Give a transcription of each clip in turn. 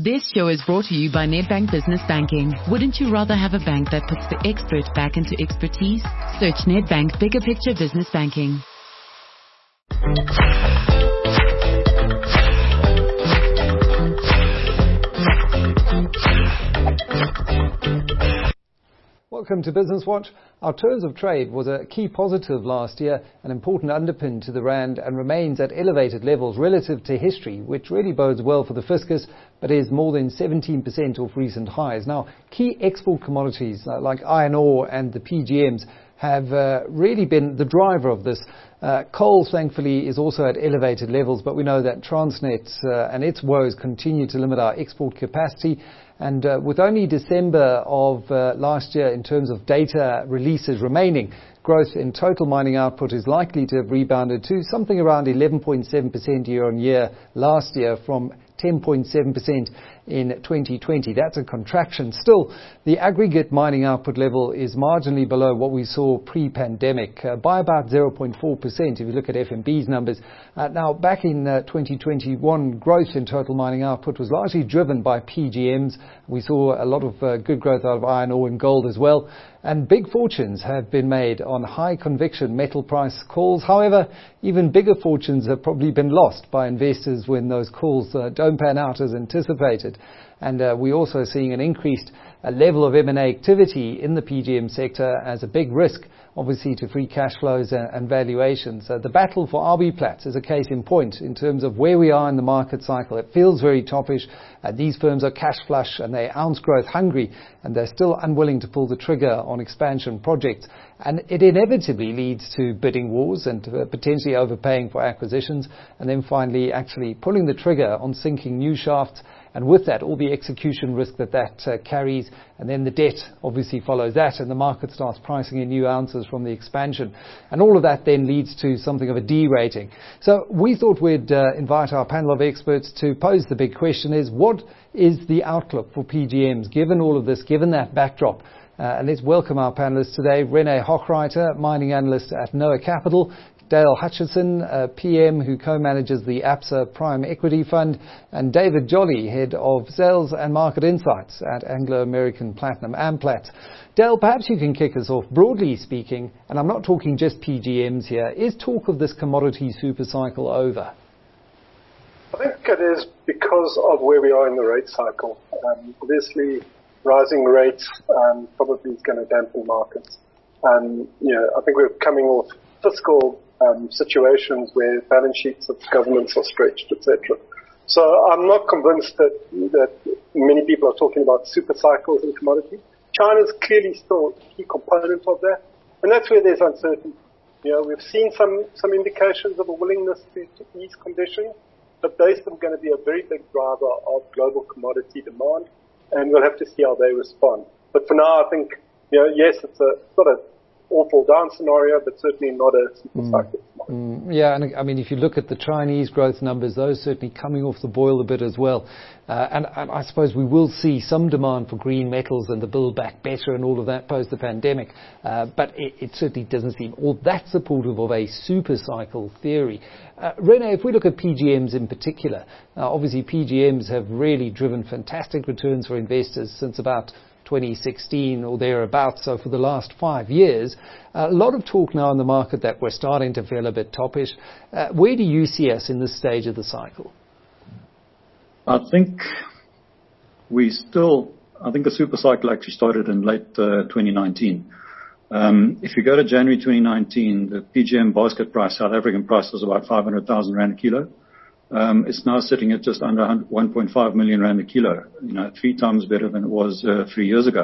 This show is brought to you by Nedbank Business Banking. Wouldn't you rather have a bank that puts the expert back into expertise? Search Nedbank Bigger Picture Business Banking. Welcome to Business Watch. Our terms of trade was a key positive last year, an important underpin to the rand, and remains at elevated levels relative to history, which really bodes well for the fiscus, but is more than 17% off recent highs. Now, key export commodities like iron ore and the PGMs have really been the driver of this. Coal, thankfully, is also at elevated levels, but we know that Transnet and its woes continue to limit our export capacity. And with only December of last year in terms of data releases remaining, growth in total mining output is likely to have rebounded to something around 11.7% year on year last year from 10.7% in 2020. That's a contraction. Still, the aggregate mining output level is marginally below what we saw pre-pandemic by about 0.4% if you look at FNB's numbers. Now, back in 2021, growth in total mining output was largely driven by PGMs. We saw a lot of good growth out of iron ore and gold as well. And big fortunes have been made on high conviction metal price calls. However, even bigger fortunes have probably been lost by investors when those calls don't pan out as anticipated. And we're also seeing an increased level of M&A activity in the PGM sector as a big risk, obviously, to free cash flows and valuations. The battle for RBPlat is a case in point in terms of where we are in the market cycle. It feels very toppish. These firms are cash flush and they're ounce growth hungry, and they're still unwilling to pull the trigger on expansion projects. And it inevitably leads to bidding wars and potentially overpaying for acquisitions, and then finally actually pulling the trigger on sinking new shafts. And with that, all the execution risk that carries, and then the debt obviously follows that, and the market starts pricing in new ounces from the expansion. And all of that then leads to something of a D rating. So we thought we'd invite our panel of experts to pose the big question is, what is the outlook for PGMs, given all of this, given that backdrop? And let's welcome our panelists today. René Hochreiter, mining analyst at Noah Capital. Dale Hutchison, PM who co-manages the APSA Prime Equity Fund, and David Jolly, head of sales and market insights at Anglo American Platinum Amplats. Dale, perhaps you can kick us off. Broadly speaking, and I'm not talking just PGMs here, is talk of this commodity super cycle over? I think it is because of where we are in the rate cycle. Obviously, rising rates probably is going to dampen markets. I think we're coming off fiscal situations where balance sheets of governments are stretched, etc. So I'm not convinced that many people are talking about super cycles in commodities. China's clearly still a key component of that, and that's where there's uncertainty. We've seen some indications of a willingness to ease conditions, but they're still going to be a very big driver of global commodity demand, and we'll have to see how they respond. But for now, I think, yes, it's not an awful down scenario, but certainly not a super cycle. Yeah, and I mean, if you look at the Chinese growth numbers, those certainly coming off the boil a bit as well. And I suppose we will see some demand for green metals and the build back better and all of that post the pandemic. But it certainly doesn't seem all that supportive of a super cycle theory. René, if we look at PGMs in particular, obviously PGMs have really driven fantastic returns for investors since about 2016 or thereabouts. So for the last 5 years, a lot of talk now in the market that we're starting to feel a bit toppish. Where do you see us in this stage of the cycle? I think the super cycle actually started in late 2019. If you go to January 2019, the PGM basket price, South African price, was about 500,000 Rand a kilo. It's now sitting at just under 1.5 million Rand a kilo, 3 times better than it was 3 years ago.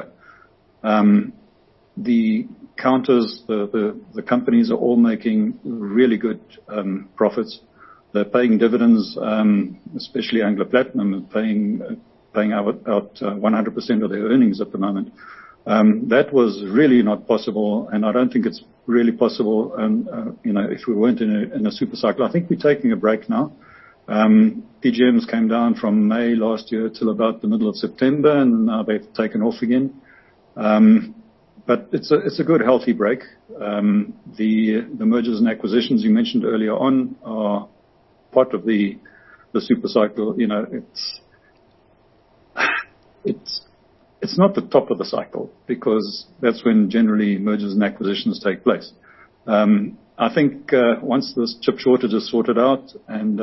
The counters, the companies are all making really good profits. They're paying dividends, especially Anglo Platinum, paying out 100% of their earnings at the moment. That was really not possible, and I don't think it's really possible, if we weren't in a super cycle. I think we're taking a break now. PGMs came down from May last year till about the middle of September, and now they've taken off again. But it's a good, healthy break. The mergers and acquisitions you mentioned earlier on are part of the super cycle. it's not the top of the cycle, because that's when generally mergers and acquisitions take place. I think once this chip shortage is sorted out, and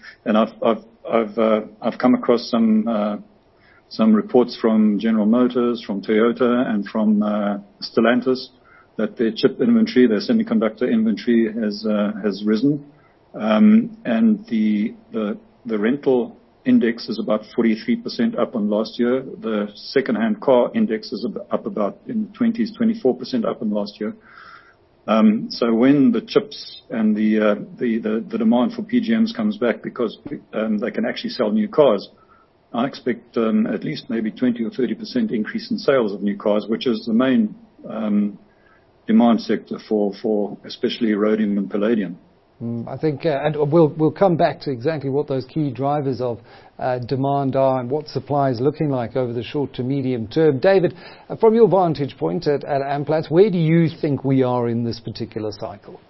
I've come across some reports from General Motors, from Toyota, and from Stellantis that their chip inventory, their semiconductor inventory, has risen, and the rental index is about 43% up on last year. The second-hand car index is up about in the 20s, 24% up on last year. So when the chips and the demand for PGMs comes back, because they can actually sell new cars, I expect at least maybe 20 or 30% increase in sales of new cars, which is the main demand sector for especially rhodium and palladium. I think, and we'll come back to exactly what those key drivers of demand are and what supply is looking like over the short to medium term. David, from your vantage point at Amplats, where do you think we are in this particular cycle?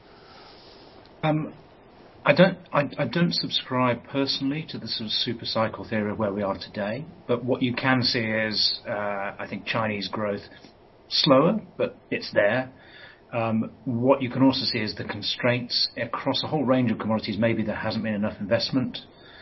I don't subscribe personally to the sort of super cycle theory of where we are today. But what you can see is, I think, Chinese growth slower, but it's there. What you can also see is the constraints across a whole range of commodities. Maybe there hasn't been enough investment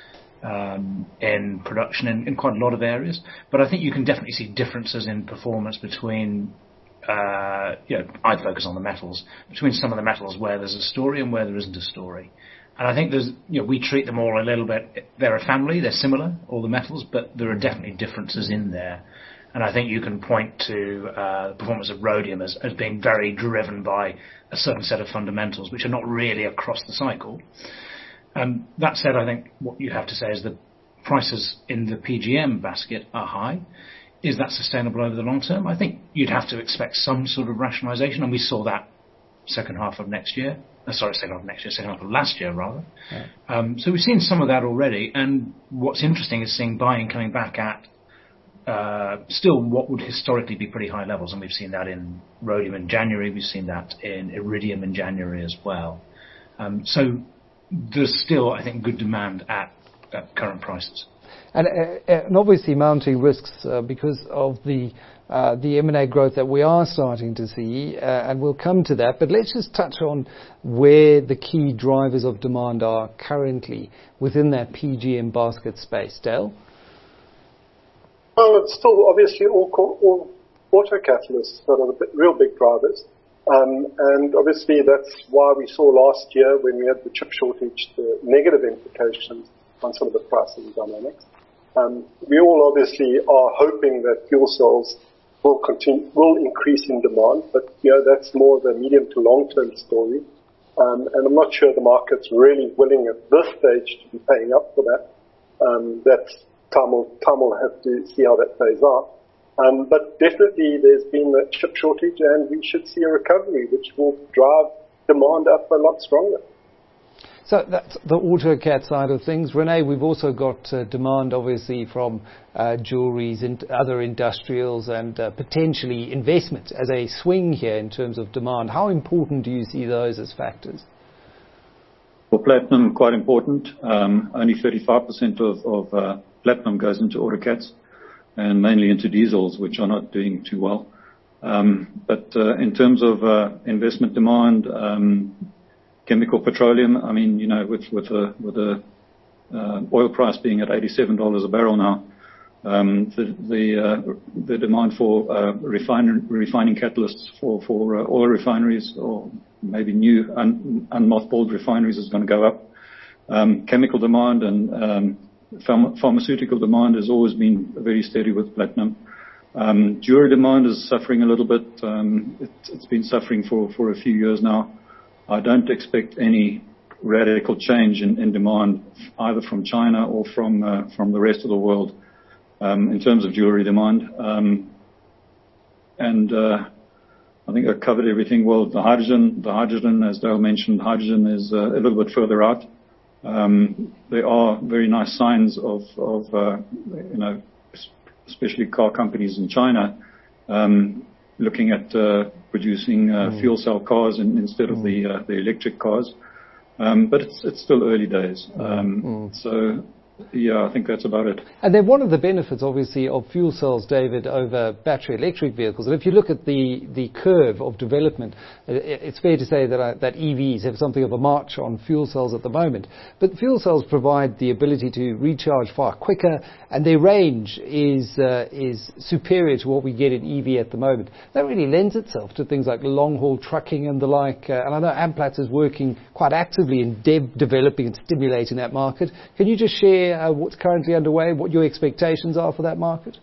in production in quite a lot of areas. But I think you can definitely see differences in performance between, I'd focus on the metals, between some of the metals where there's a story and where there isn't a story. And I think we treat them all a little bit, they're a family, they're similar, all the metals, but there are definitely differences in there. And I think you can point to the performance of rhodium as being very driven by a certain set of fundamentals, which are not really across the cycle. That said, I think what you have to say is that prices in the PGM basket are high. Is that sustainable over the long term? I think you'd have to expect some sort of rationalization, and we saw that second half of last year, rather. Yeah. So we've seen some of that already, and what's interesting is seeing buying coming back at still what would historically be pretty high levels, and we've seen that in rhodium in January, we've seen that in iridium in January as well. So there's still, I think, good demand at current prices. And obviously mounting risks because of the M&A growth that we are starting to see, and we'll come to that. But let's just touch on where the key drivers of demand are currently within that PGM basket space. Dale? Well, it's still obviously all auto catalysts that are the real big drivers. And obviously that's why we saw last year when we had the chip shortage, the negative implications on some of the pricing dynamics. We all obviously are hoping that fuel cells will increase in demand, but that's more the medium to long term story. And I'm not sure the market's really willing at this stage to be paying up for that. That's time will have to see how that plays out. But definitely there's been a chip shortage, and we should see a recovery which will drive demand up a lot stronger. So that's the AutoCat side of things. Renee, we've also got demand obviously from jewelries and other industrials, and potentially investment as a swing here in terms of demand. How important do you see those as factors? For platinum, quite important. Only 35% of platinum goes into AutoCats, and mainly into diesels, which are not doing too well. But in terms of investment demand, chemical petroleum, I mean, with the oil price being at $87 a barrel now, the demand for refining catalysts for oil refineries, or maybe new unmothballed refineries, is going to go up. Chemical demand and pharmaceutical demand has always been very steady with platinum. Jewelry demand is suffering a little bit. It's been suffering for a few years now. I don't expect any radical change in demand either from China or from the rest of the world in terms of jewelry demand. And I think I covered everything well. The hydrogen, as Dale mentioned, hydrogen is a little bit further out. There are very nice signs of especially car companies in China, looking at producing fuel cell cars instead of the electric cars. But it's still early days. So Yeah, I think that's about it. And then one of the benefits, obviously, of fuel cells, David, over battery electric vehicles, and if you look at the curve of development, it's fair to say that EVs have something of a march on fuel cells at the moment. But fuel cells provide the ability to recharge far quicker, and their range is superior to what we get in EV at the moment. That really lends itself to things like long-haul trucking and the like. And I know Amplats is working quite actively in developing and stimulating that market. Can you just share what's currently underway, what your expectations are for that market?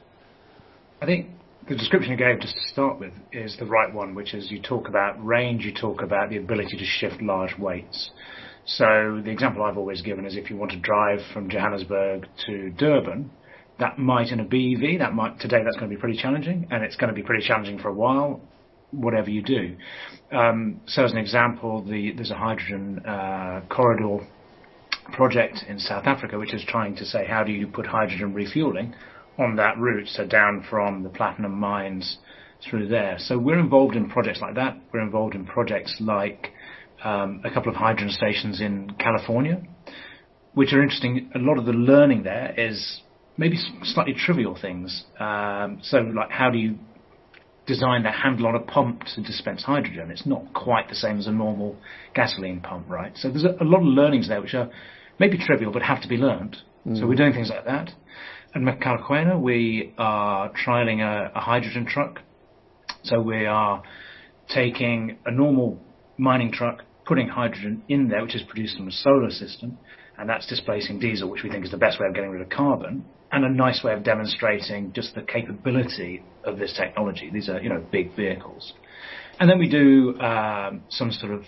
I think the description you gave just to start with is the right one, which is you talk about range, you talk about the ability to shift large weights. So the example I've always given is if you want to drive from Johannesburg to Durban, that might in a BEV, today that's going to be pretty challenging, and it's going to be pretty challenging for a while, whatever you do. So as an example, there's a hydrogen corridor project in South Africa which is trying to say how do you put hydrogen refueling on that route, so down from the platinum mines through there. So we're involved in projects like that. We're involved in projects like a couple of hydrogen stations in California, which are interesting. A lot of the learning there is maybe slightly trivial things. So like how do you design the handle on a pump to dispense hydrogen? It's not quite the same as a normal gasoline pump, right? So there's a lot of learnings there which are maybe trivial but have to be learned. So we're doing things like that. At Mogalakwena, we are trialling a hydrogen truck. So we are taking a normal mining truck, putting hydrogen in there, which is produced from a solar system, and that's displacing diesel, which we think is the best way of getting rid of carbon, and a nice way of demonstrating just the capability of this technology. These are, big vehicles. And then we do some sort of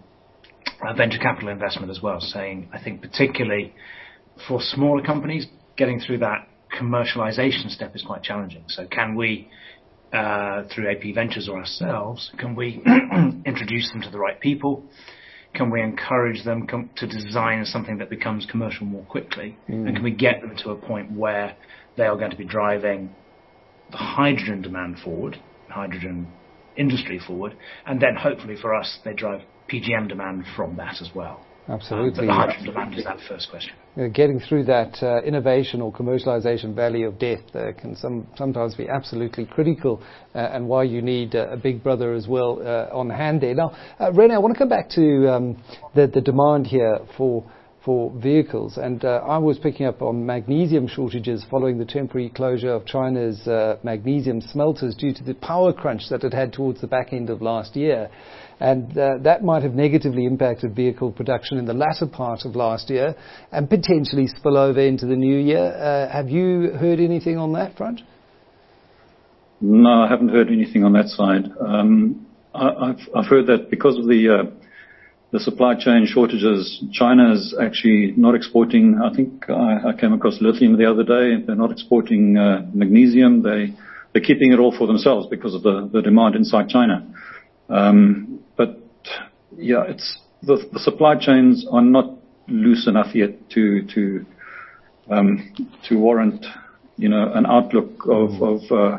venture capital investment as well, saying, I think particularly for smaller companies, getting through that commercialization step is quite challenging. So can we, through AP Ventures or ourselves, can we introduce them to the right people? Can we encourage them to design something that becomes commercial more quickly? And can we get them to a point where they are going to be driving the hydrogen demand forward, hydrogen industry forward, and then hopefully for us, they drive PGM demand from that as well. Absolutely. But the hydrogen demand is that first question. Getting through that innovation or commercialization valley of death can sometimes be absolutely critical, and why you need a big brother as well on hand there. Now, Rene, I want to come back to the demand here for vehicles, and I was picking up on magnesium shortages following the temporary closure of China's magnesium smelters due to the power crunch that it had towards the back end of last year. And that might have negatively impacted vehicle production in the latter part of last year and potentially spill over into the new year. Have you heard anything on that front? No, I haven't heard anything on that side. I've heard that because of the supply chain shortages, China is actually not exporting. I think I came across lithium the other day. They're not exporting magnesium. They're keeping it all for themselves because of the demand inside China. But yeah, it's the supply chains are not loose enough yet to warrant, an outlook of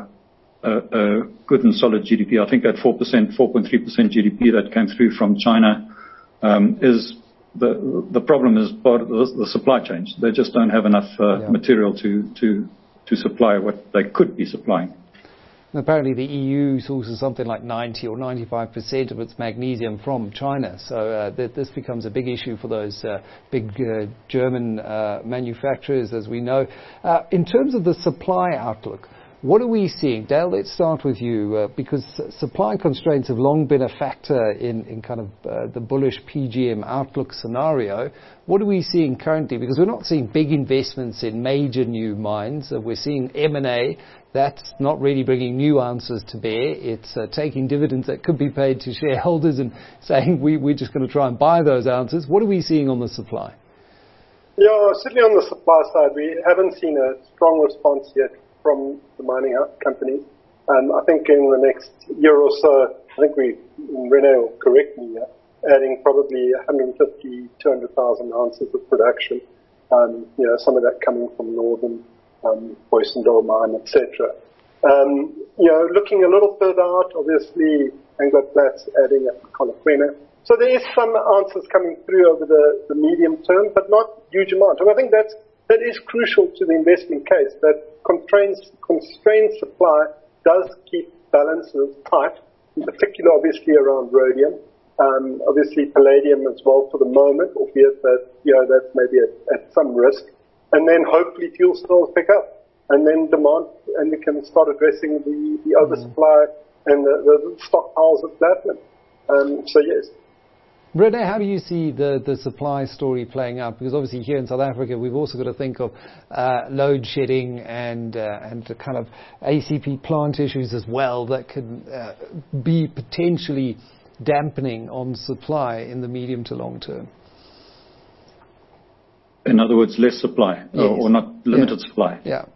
a good and solid GDP. I think that 4.3% GDP that came through from China is the problem is part of the supply chains. They just don't have enough material to supply what they could be supplying. Apparently the EU sources something like 90 or 95% of its magnesium from China. So this becomes a big issue for those big German manufacturers, as we know. In terms of the supply outlook, what are we seeing? Dale, let's start with you, because supply constraints have long been a factor in kind of the bullish PGM outlook scenario. What are we seeing currently? Because we're not seeing big investments in major new mines. We're seeing M&A. That's not really bringing new answers to bear. It's taking dividends that could be paid to shareholders and saying we're just going to try and buy those ounces. What are we seeing on the supply? Yeah, certainly on the supply side, we haven't seen a strong response yet from the mining companies. I think in the next year or so, I think Rene will correct me, adding probably 150, 200,000 ounces of production. Some of that coming from Northern, Booysendal mine, etc. Looking a little further out, obviously, Anglo Plat's adding at Mogalakwena. So there is some answers coming through over the medium term, but not huge amount. And I think that's that is crucial to the investment case, that constrained supply does keep balances tight, in particular obviously around rhodium, obviously palladium as well for the moment, albeit that, that's maybe at some risk. And then hopefully fuel cells pick up, and then demand, and we can start addressing the oversupply and the stockpiles of platinum. So yes. Rene, how do you see the supply story playing out? Because obviously here in South Africa, we've also got to think of load shedding and the kind of ACP plant issues as well that could be potentially dampening on supply in the medium to long term. In other words, less supply, yes. or not limited supply. Yeah.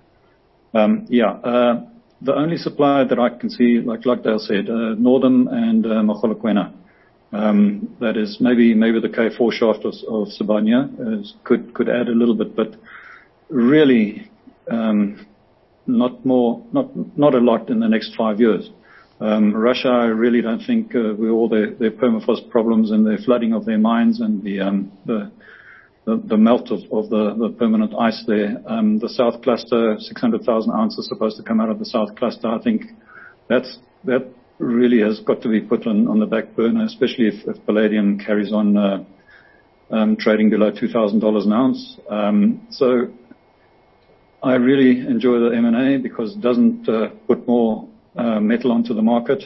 The only supply that I can see, like Dale said, Northam and Mogalakwena. That is maybe the K4 shaft of Sibanye could add a little bit, but really not a lot in the next 5 years. Russia, I really don't think with all their permafrost problems and their flooding of their mines and the melt of the permanent ice there. The South Cluster, 600,000 ounces supposed to come out of the South Cluster. I think that really has got to be put on the back burner, especially if palladium carries on trading below $2,000 an ounce. So I really enjoy the M&A because it doesn't put more metal onto the market.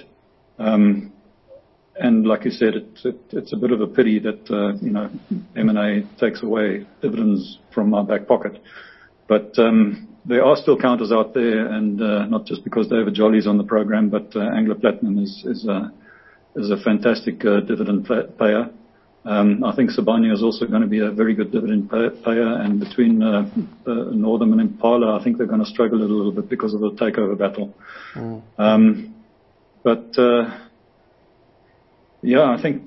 And like you said, it's a bit of a pity that M&A takes away dividends from my back pocket. But there are still counters out there, and not just because David Jolly's on the program, but Anglo Platinum is a fantastic dividend payer. I think Sibanye is also going to be a very good dividend payer, and between Northam and Impala, I think they're going to struggle a little bit because of the takeover battle. I think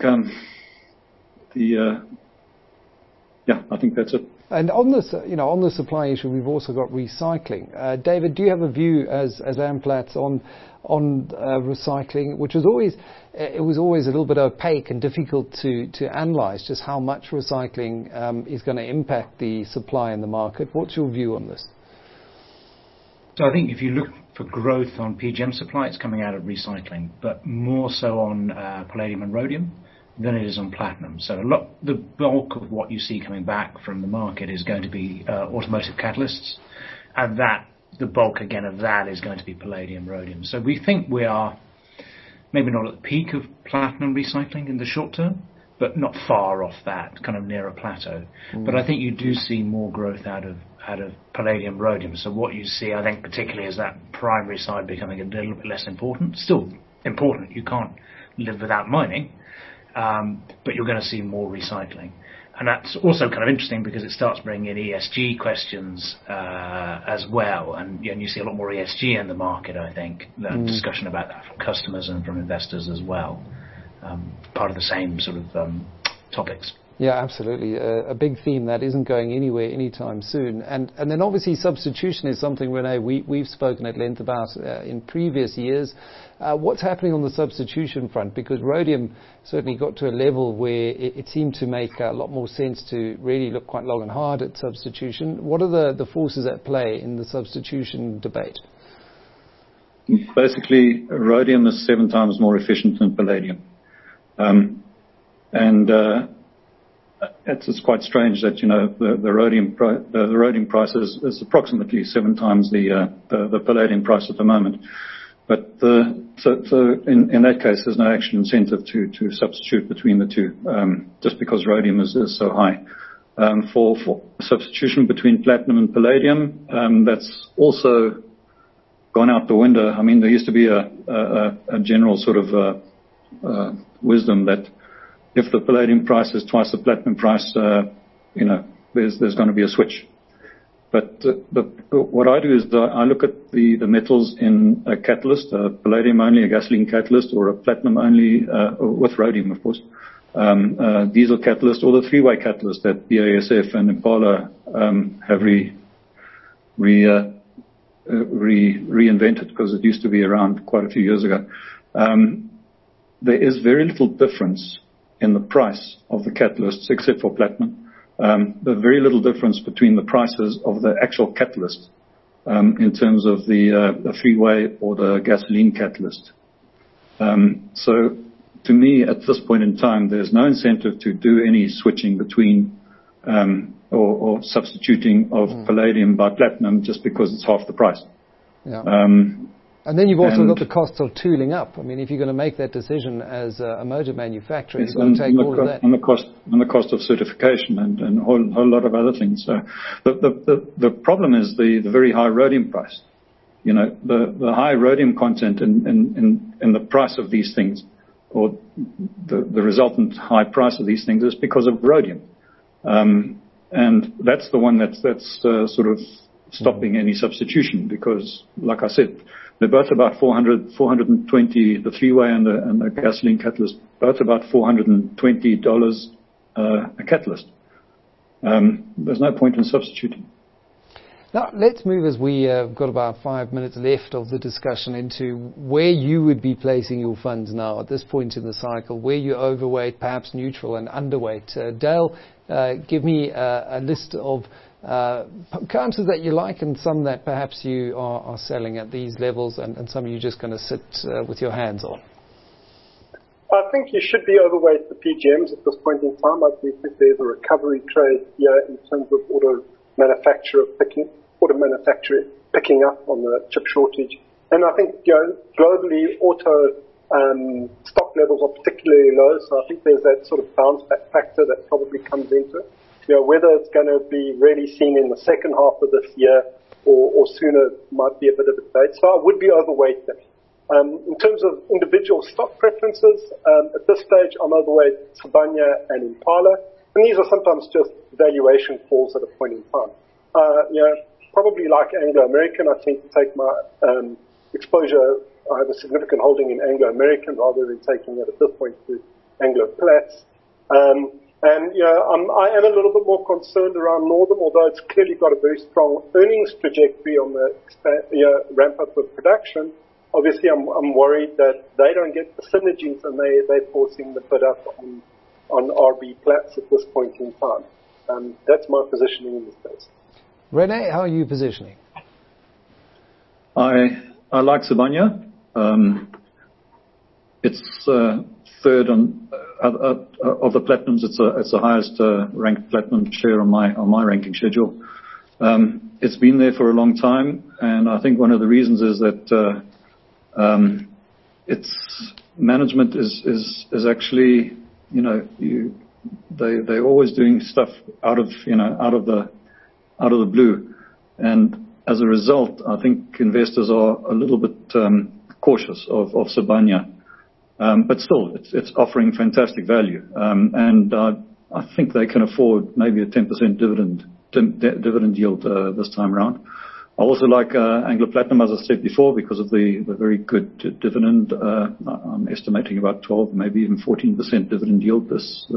I think that's it. And on this, on the supply issue, we've also got recycling. David, do you have a view as Amplats on recycling, which was always a little bit opaque and difficult to analyse just how much recycling is going to impact the supply in the market? What's your view on this? So I think if you look for growth on PGM supply, it's coming out of recycling, but more so on palladium and rhodium than it is on platinum. So the bulk of what you see coming back from the market is going to be automotive catalysts, and the bulk again of that is going to be palladium, rhodium. So we think we are maybe not at the peak of platinum recycling in the short term, but not far off that, kind of near a plateau. But I think you do see more growth out of palladium, rhodium. So what you see, I think, particularly is that primary side becoming a little bit less important. Still important. You can't live without mining. But you're going to see more recycling. And that's also kind of interesting because it starts bringing in ESG questions as well. And you see a lot more ESG in the market, I think, discussion about that from customers and from investors as well. Part of the same sort of topics. Yeah, absolutely. A big theme that isn't going anywhere anytime soon. And then obviously substitution is something, Rene, we've spoken at length about in previous years. What's happening on the substitution front? Because rhodium certainly got to a level where it seemed to make a lot more sense to really look quite long and hard at substitution. What are the forces at play in the substitution debate? Basically, rhodium is 7 times more efficient than palladium. It's quite strange that the rhodium price is approximately 7 times the palladium price at the moment. But so in that case, there's no actual incentive to substitute between the two, just because rhodium is so high. For substitution between platinum and palladium, that's also gone out the window. I mean, there used to be a general sort of wisdom that if the palladium price is twice the platinum price, there's going to be a switch. But what I do is I look at the metals in a catalyst, a palladium only, a gasoline catalyst, or a platinum only, with rhodium, of course, diesel catalyst, or the three-way catalyst that BASF and Impala have reinvented, because it used to be around quite a few years ago. There is very little difference in the price of the catalysts except for platinum. There's very little difference between the prices of the actual catalyst in terms of the three-way or the gasoline catalyst. So to me, at this point in time, there's no incentive to do any switching between or substituting of palladium by platinum just because it's half the price. Yeah. And then you've also got the cost of tooling up. I mean, if you're going to make that decision as a motor manufacturer, you've got to take all of that. And the cost of certification and a whole lot of other things. So the problem is the very high rhodium price. You know, the high rhodium content in the price of these things, or the resultant high price of these things, is because of rhodium. And that's the one that's sort of stopping any substitution, because, like I said, they're both about 420, the three-way and the gasoline catalyst, both about $420 a catalyst. There's no point in substituting. Now, let's move, as we have got about 5 minutes left of the discussion, into where you would be placing your funds now at this point in the cycle, where you're overweight, perhaps neutral, and underweight. Dale, give me a list of currencies that you like and some that perhaps you are selling at these levels, and some you're just going to sit with your hands on. I think you should be overweight the PGMs at this point in time. I do think there's a recovery trade here in terms of auto manufacturing picking up on the chip shortage. And I think, globally, auto stock levels are particularly low, so I think there's that sort of bounce back factor that probably comes into it. Whether it's going to be really seen in the second half of this year or sooner might be a bit of a debate. So I would be overweight there. In terms of individual stock preferences, at this stage I'm overweight Sibanye and Impala, and these are sometimes just valuation falls at a point in time. Probably like Anglo American, I tend to take my exposure. I have a significant holding in Anglo American rather than taking it at this point to Anglo Platts. I am a little bit more concerned around Northam, although it's clearly got a very strong earnings trajectory on the ramp up of production. Obviously, I'm worried that they don't get the synergies, and they're forcing the bid up on RB Platts at this point in time. That's my positioning in this case. Rene, how are you positioning? I like Sibanye. It's third on of the platinums. It's the highest ranked platinum share on my ranking schedule. It's been there for a long time, and I think one of the reasons is that its management is actually, they're always doing stuff out of the blue, and as a result, I think investors are a little bit cautious of Sibanye. But still, it's offering fantastic value, and I think they can afford maybe a 10% dividend yield this time around. I also like Anglo Platinum, as I said before, because of the very good dividend. I'm estimating about 12, maybe even 14% dividend yield this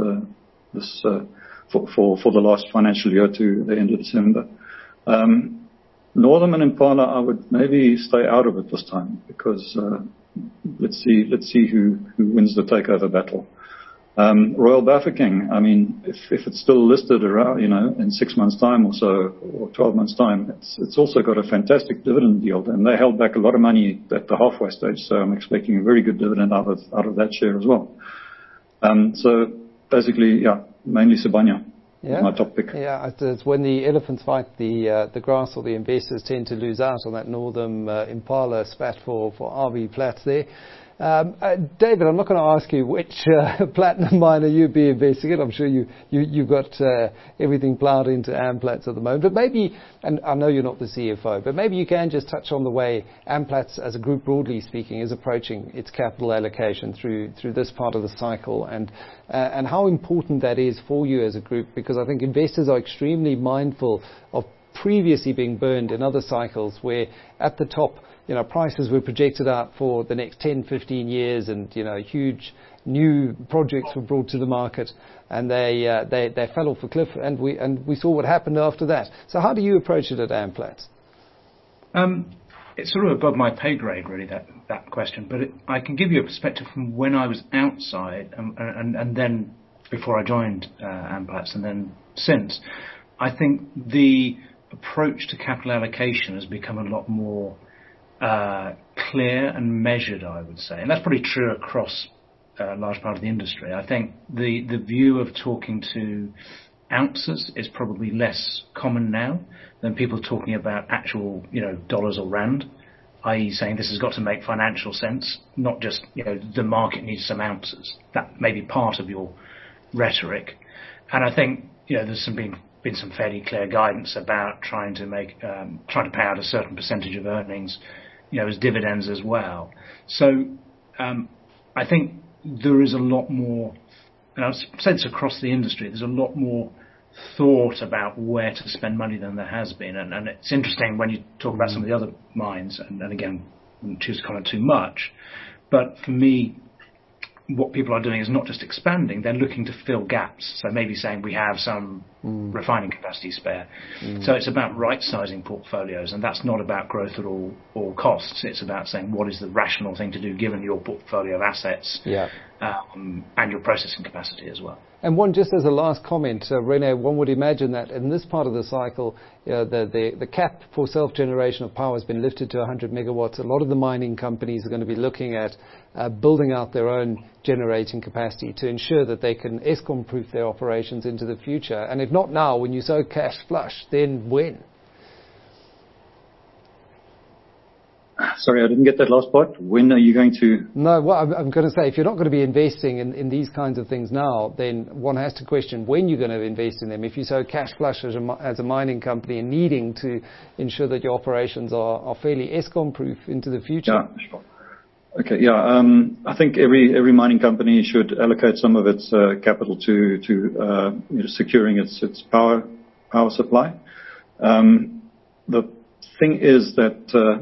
for the last financial year to the end of December. Northam and Impala, I would maybe stay out of it this time, because let's see who wins the takeover battle. Royal Bafokeng, I mean, if it's still listed around, in 6 months' time or so, or 12 months' time, it's also got a fantastic dividend yield, and they held back a lot of money at the halfway stage, so I'm expecting a very good dividend out of that share as well. So basically, mainly Sibanye. Yeah. My top pick. Yeah, it's when the elephants fight the grass, or the investors tend to lose out on that Northam Impala spat for RB Platts there. David, I'm not going to ask you which platinum miner you'd be investing in. I'm sure you've got everything plowed into Amplats at the moment. But maybe, and I know you're not the CFO, but maybe you can just touch on the way Amplats, as a group, broadly speaking, is approaching its capital allocation through this part of the cycle, and how important that is for you as a group, because I think investors are extremely mindful of previously being burned in other cycles where at the top, prices were projected out for the next 10, 15 years, and, huge new projects were brought to the market, and they fell off a cliff, and we saw what happened after that. So how do you approach it at Amplats? It's sort of above my pay grade, really, that question, but I can give you a perspective from when I was outside, and then before I joined Amplats, and then since. I think the approach to capital allocation has become a lot more clear and measured, I would say. And that's probably true across a large part of the industry. I think the view of talking to ounces is probably less common now than people talking about actual, dollars or rand, i.e. saying this has got to make financial sense, not just, the market needs some ounces. That may be part of your rhetoric. And I think, there's been some fairly clear guidance about trying to pay out a certain percentage of earnings, as dividends as well. So I think there is a lot more, and I've said this across the industry, there's a lot more thought about where to spend money than there has been. And it's interesting when you talk about some of the other mines, and again, I wouldn't choose to comment too much, but for me, what people are doing is not just expanding, they're looking to fill gaps. So maybe saying we have some refining capacity spare. So it's about right-sizing portfolios, and that's not about growth at all costs. It's about saying what is the rational thing to do given your portfolio of assets and your processing capacity as well. And one, just as a last comment, Rene, one would imagine that in this part of the cycle, the cap for self-generation of power has been lifted to 100 megawatts. A lot of the mining companies are going to be looking at building out their own generating capacity to ensure that they can Eskom-proof their operations into the future. And if not now, when you're so cash flush, then when? Sorry, I didn't get that last part. When are you going to... No, well, I'm going to say, if you're not going to be investing in these kinds of things now, then one has to question when you're going to invest in them. If you're so cash flush as a mining company and needing to ensure that your operations are fairly Eskom-proof into the future. Yeah, sure. Okay, yeah. I think every mining company should allocate some of its capital to securing its power supply. The thing is that...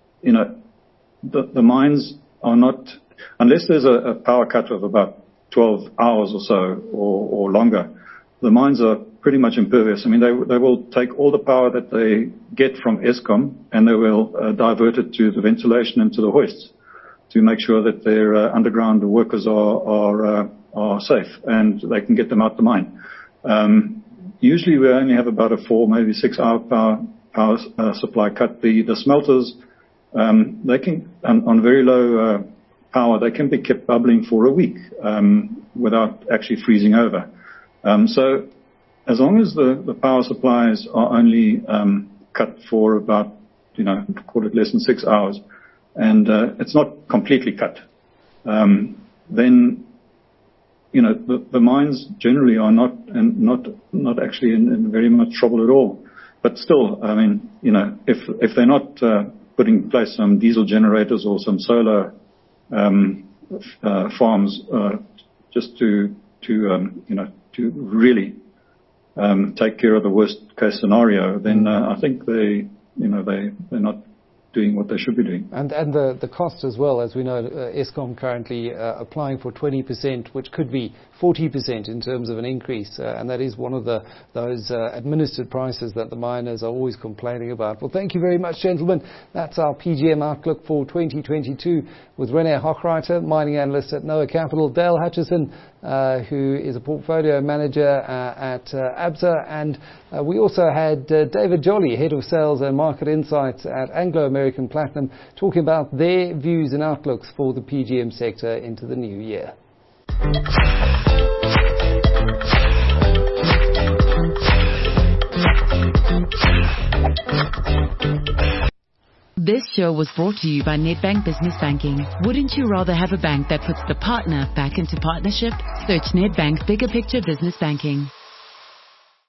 the mines are not, unless there's a power cut of about 12 hours or so or longer, the mines are pretty much impervious. I mean, they will take all the power that they get from Eskom and they will divert it to the ventilation and to the hoists to make sure that their underground workers are safe and they can get them out the mine. Usually we only have about a 4, maybe 6 hour power supply cut. The smelters, they can, on very low power, they can be kept bubbling for a week without actually freezing over. So as long as the power supplies are only cut for about, call it less than 6 hours, and it's not completely cut, then the mines generally are not actually in very much trouble at all. But still, I mean, if they're not putting in place some diesel generators or some solar farms just to really take care of the worst case scenario, then I think they're not doing what they should be doing. And the cost as well, as we know, Eskom currently applying for 20%, which could be 40% in terms of an increase, and that is one of those administered prices that the miners are always complaining about. Well, thank you very much, gentlemen. That's our PGM outlook for 2022 with Rene Hochreiter, mining analyst at Noah Capital, Dale Hutchison, who is a portfolio manager at Absa, and we also had David Jolly, head of sales and market insights at Anglo American Platinum, talking about their views and outlooks for the PGM sector into the new year. This show was brought to you by Nedbank Business Banking. Wouldn't you rather have a bank that puts the partner back into partnership? Search Nedbank Bigger Picture Business Banking.